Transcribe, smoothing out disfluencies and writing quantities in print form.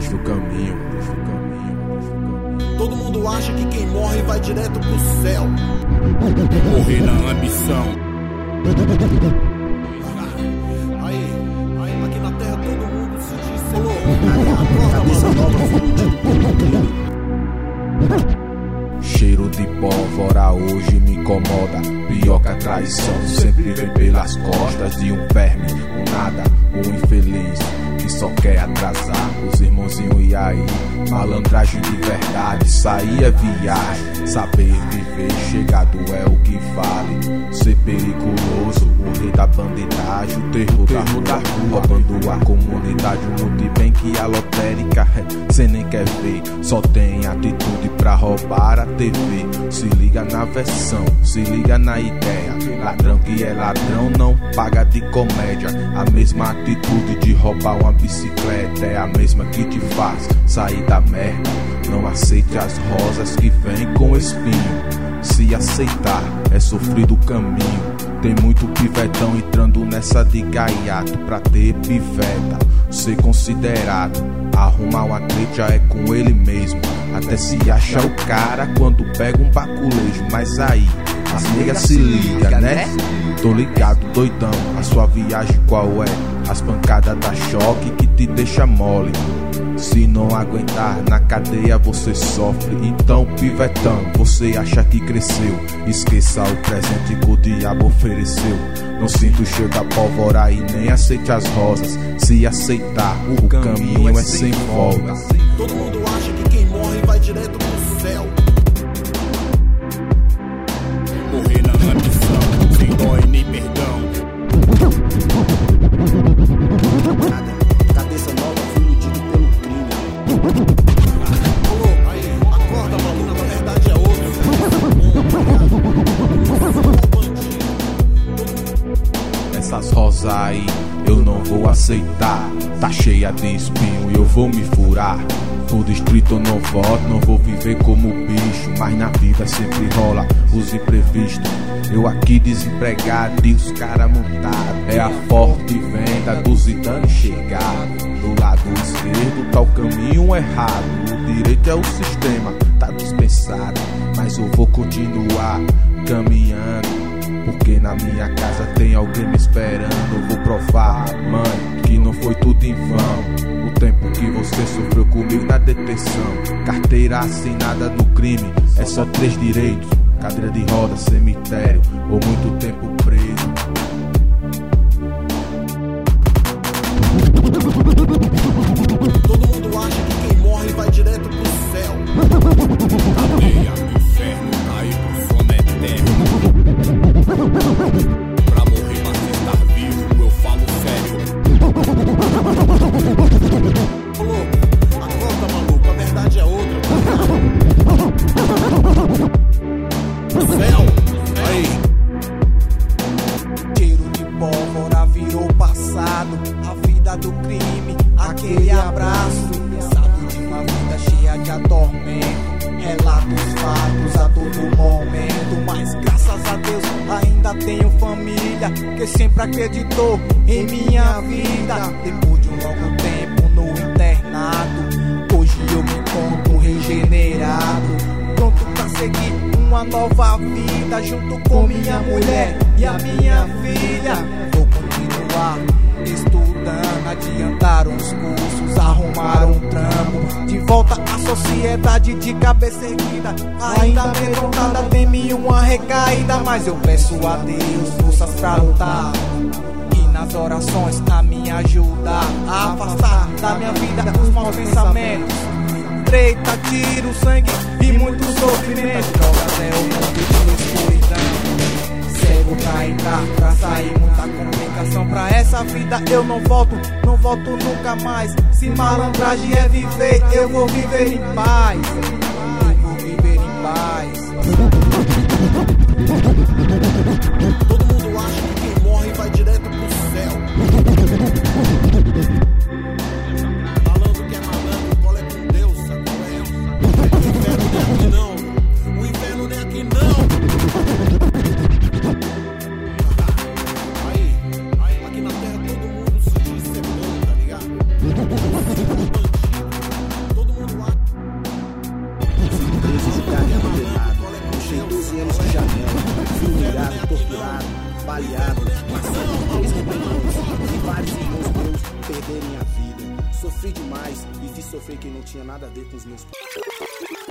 Deixa o caminho. Todo mundo acha que quem morre vai direto pro céu. Morrer na ambição. Aí, aqui na terra todo mundo se diz Senhor. Cabeça nova, filho Cheiro de pólvora hoje me incomoda. Pior que a traição sempre vem pelas costas de um verme, um nada, um infeliz que só quer atrasar os irmãozinhos. E aí, malandragem de verdade, sair é viagem. Saber viver chegado é o que vale. Ser perigoso, o rei da bandidagem, o terror da rua, roubando a comunidade. O mundo bem que a lotérica cê nem quer ver, só tem atitude pra roubar a TV. Se liga na versão, se liga na ideia. Ladrão que é ladrão não paga de comédia. A mesma atitude de roubar uma bicicleta é a mesma que te faz sair da merda. Não aceite as rosas que vêm com espinho. Se aceitar é sofrer do caminho. Tem muito pivetão entrando nessa de gaiato pra ter piveta. Ser considerado, arrumar uma treta é com ele mesmo. Até se acha o cara quando pega um baculejo. Mas aí, as nega se liga, né? Tô ligado, doidão, a sua viagem qual é? As pancadas da choque que te deixa mole. Se não aguentar na cadeia você sofre. Então pivetão, você acha que cresceu? Esqueça o presente que o diabo ofereceu. Não sinta o cheiro da pólvora e nem aceite as rosas. Se aceitar, o caminho é sem volta. Todo mundo acha que quem morre vai direto pro céu. Morrer na ambição, sem dó e nem perdão. Cabeça nova, filho dito pelo crime. Alô, aí, acorda, mano, na verdade é outro. Essas rosas aí eu não vou aceitar. Tá cheia de espinho e eu vou me furar. No distrito eu não voto, não vou viver como bicho. Mas na vida sempre rola os imprevistos. Eu aqui desempregado e os caras montados. É a forte venda dos idanos chegar. Do lado esquerdo tá o caminho errado. O direito é o sistema, tá dispensado. Mas eu vou continuar caminhando, porque na minha casa tem alguém me esperando. Eu vou provar, mãe, que não foi tudo em vão. O tempo que você sofreu comigo na detenção. Carteira assinada no crime, é só 3 direitos. Cadeira de roda, cemitério, ou muito tempo preso. Todo mundo acha que quem morre vai direto pro céu. Cadeia, inferno, cair pro sono eterno. Pra morrer, mas estar vivo, eu falo sério. Ô louco, acorda, maluco, a verdade é outra. Céu, aí. Cheiro de pólvora virou passado. A vida do crime, aquele abraço. Sabe de uma vida cheia de atormento. Relatos fatos a todo momento. Mas graças a Deus ainda tenho família que sempre acreditou em minha vida. Depois de um longo tempo no internato, hoje eu me encontro regenerado, pronto pra seguir uma nova vida junto com minha mulher e a minha filha. Vou continuar estudando, adiantar uns cursos, arrumar um trampo, de volta à sociedade de cabeça erguida. Ainda amedrontada, teme uma recaída, mas eu peço a Deus forças pra lutar, e nas orações a me ajudar a afastar da minha vida os maus pensamentos. Treta, tiro, sangue e muito sofrimento. Drogas é o mundo de escuridão. Cego pra entrar, pra sair, muita complicação. Pra essa vida eu não volto nunca mais. Se malandragem é viver, eu vou viver em paz. Eu vou viver em paz. Todo mundo acha que quem morre vai direto pro céu. Malandro que é malandro, cola é com Deus, sabe qual é? O inferno nem aqui não. Aí, aqui na terra todo mundo se diz ser bom, tá ligado? torturado, baleado, mas sempre 3 rebeliões e vários irmãos meus perderem a vida. Sofri demais e fiz sofrer quem não tinha nada a ver com os meus